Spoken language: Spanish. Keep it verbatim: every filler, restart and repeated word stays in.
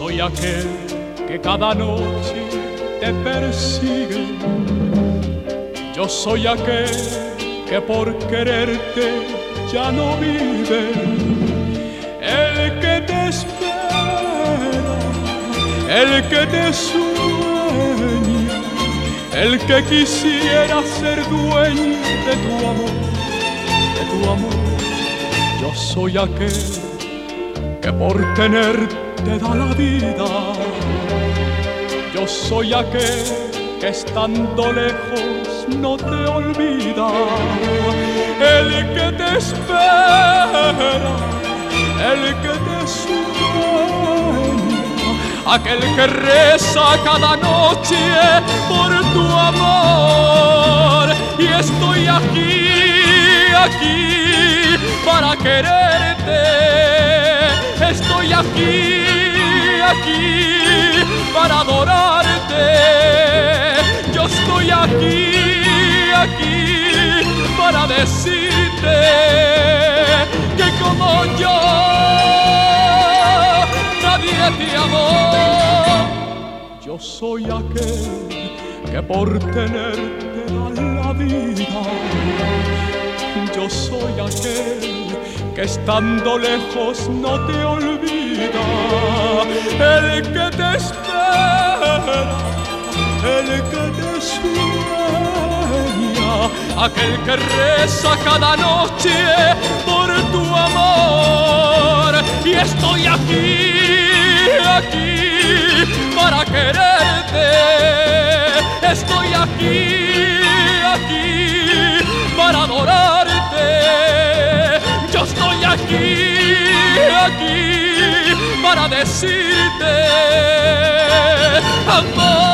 soy aquel que cada noche te persigue. Yo soy aquel que por quererte ya no vive. El que te espera, el que te sueña, el que quisiera ser dueño de tu amor, de tu amor. Yo soy aquel que por tenerte da la vida. Yo soy aquel que estando lejos no te olvida. El que te espera, el que te sueña, aquel que reza cada noche por tu amor. Y estoy aquí, aquí para quererte. Estoy aquí, aquí para adorarte. Yo estoy aquí, aquí para decirte que como yo nadie te amó. Yo soy aquel que por tenerte da la vida. Yo soy aquel que estando lejos no te olvida. El que te espera, el que te sueña, aquel que reza cada noche por tu amor. Y estoy aquí, aquí para quererte. Estoy aquí, aquí para adorarte. Yo estoy aquí, aquí para decirte amor.